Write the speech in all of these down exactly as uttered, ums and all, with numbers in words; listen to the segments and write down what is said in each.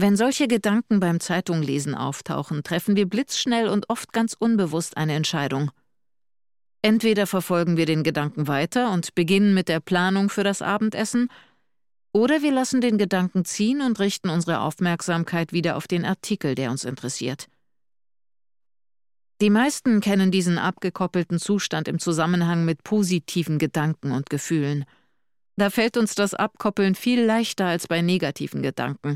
Wenn solche Gedanken beim Zeitunglesen auftauchen, treffen wir blitzschnell und oft ganz unbewusst eine Entscheidung. Entweder verfolgen wir den Gedanken weiter und beginnen mit der Planung für das Abendessen, oder wir lassen den Gedanken ziehen und richten unsere Aufmerksamkeit wieder auf den Artikel, der uns interessiert. Die meisten kennen diesen abgekoppelten Zustand im Zusammenhang mit positiven Gedanken und Gefühlen. Da fällt uns das Abkoppeln viel leichter als bei negativen Gedanken.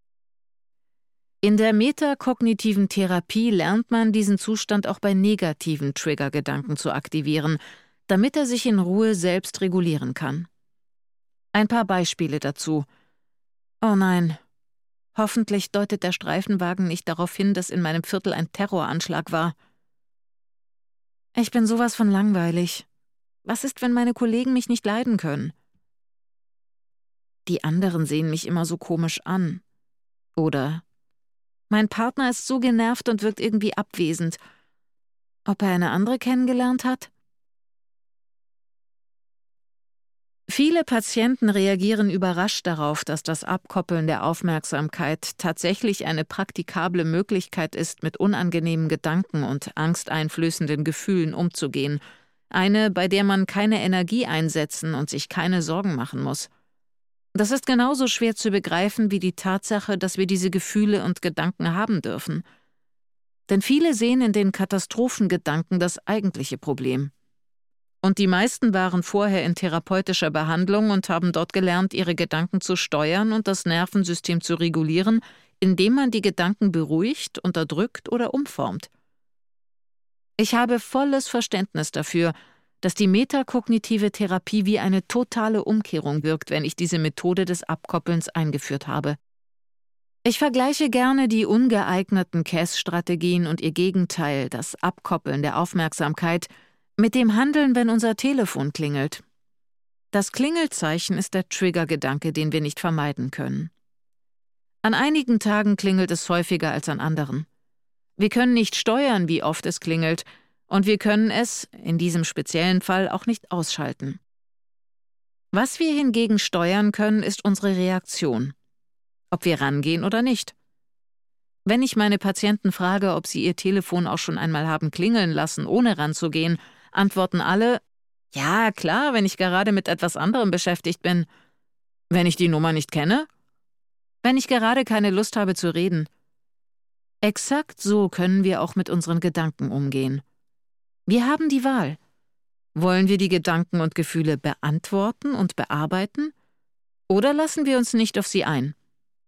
In der metakognitiven Therapie lernt man, diesen Zustand auch bei negativen Triggergedanken zu aktivieren, damit er sich in Ruhe selbst regulieren kann. Ein paar Beispiele dazu. Oh nein, hoffentlich deutet der Streifenwagen nicht darauf hin, dass in meinem Viertel ein Terroranschlag war. Ich bin sowas von langweilig. Was ist, wenn meine Kollegen mich nicht leiden können? Die anderen sehen mich immer so komisch an. Oder mein Partner ist so genervt und wirkt irgendwie abwesend. Ob er eine andere kennengelernt hat? Viele Patienten reagieren überrascht darauf, dass das Abkoppeln der Aufmerksamkeit tatsächlich eine praktikable Möglichkeit ist, mit unangenehmen Gedanken und angsteinflößenden Gefühlen umzugehen. Eine, bei der man keine Energie einsetzen und sich keine Sorgen machen muss. Das ist genauso schwer zu begreifen wie die Tatsache, dass wir diese Gefühle und Gedanken haben dürfen. Denn viele sehen in den Katastrophengedanken das eigentliche Problem. Und die meisten waren vorher in therapeutischer Behandlung und haben dort gelernt, ihre Gedanken zu steuern und das Nervensystem zu regulieren, indem man die Gedanken beruhigt, unterdrückt oder umformt. Ich habe volles Verständnis dafür, dass die metakognitive Therapie wie eine totale Umkehrung wirkt, wenn ich diese Methode des Abkoppelns eingeführt habe. Ich vergleiche gerne die ungeeigneten C A S-Strategien und ihr Gegenteil, das Abkoppeln der Aufmerksamkeit, mit dem Handeln, wenn unser Telefon klingelt. Das Klingelzeichen ist der Triggergedanke, den wir nicht vermeiden können. An einigen Tagen klingelt es häufiger als an anderen. Wir können nicht steuern, wie oft es klingelt, und wir können es, in diesem speziellen Fall, auch nicht ausschalten. Was wir hingegen steuern können, ist unsere Reaktion. Ob wir rangehen oder nicht. Wenn ich meine Patienten frage, ob sie ihr Telefon auch schon einmal haben klingeln lassen, ohne ranzugehen, antworten alle, ja, klar, wenn ich gerade mit etwas anderem beschäftigt bin. Wenn ich die Nummer nicht kenne? Wenn ich gerade keine Lust habe zu reden. Exakt so können wir auch mit unseren Gedanken umgehen. Wir haben die Wahl. Wollen wir die Gedanken und Gefühle beantworten und bearbeiten? Oder lassen wir uns nicht auf sie ein?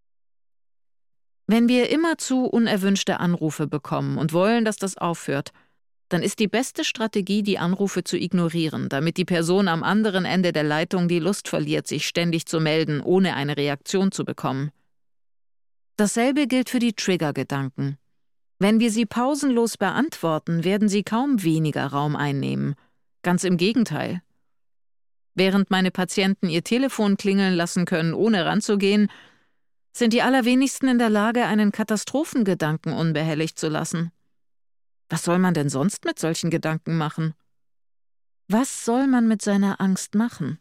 Wenn wir immerzu unerwünschte Anrufe bekommen und wollen, dass das aufhört, dann ist die beste Strategie, die Anrufe zu ignorieren, damit die Person am anderen Ende der Leitung die Lust verliert, sich ständig zu melden, ohne eine Reaktion zu bekommen. Dasselbe gilt für die Triggergedanken. Wenn wir sie pausenlos beantworten, werden sie kaum weniger Raum einnehmen. Ganz im Gegenteil. Während meine Patienten ihr Telefon klingeln lassen können, ohne ranzugehen, sind die allerwenigsten in der Lage, einen Katastrophengedanken unbehelligt zu lassen. Was soll man denn sonst mit solchen Gedanken machen? Was soll man mit seiner Angst machen?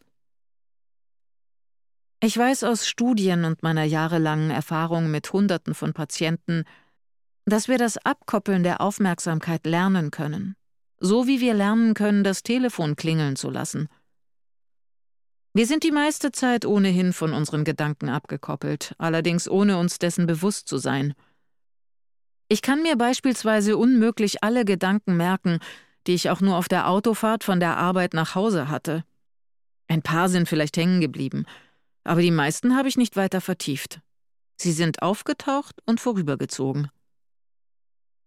Ich weiß aus Studien und meiner jahrelangen Erfahrung mit Hunderten von Patienten, dass wir das Abkoppeln der Aufmerksamkeit lernen können, so wie wir lernen können, das Telefon klingeln zu lassen. Wir sind die meiste Zeit ohnehin von unseren Gedanken abgekoppelt, allerdings ohne uns dessen bewusst zu sein. Ich kann mir beispielsweise unmöglich alle Gedanken merken, die ich auch nur auf der Autofahrt von der Arbeit nach Hause hatte. Ein paar sind vielleicht hängen geblieben, aber die meisten habe ich nicht weiter vertieft. Sie sind aufgetaucht und vorübergezogen.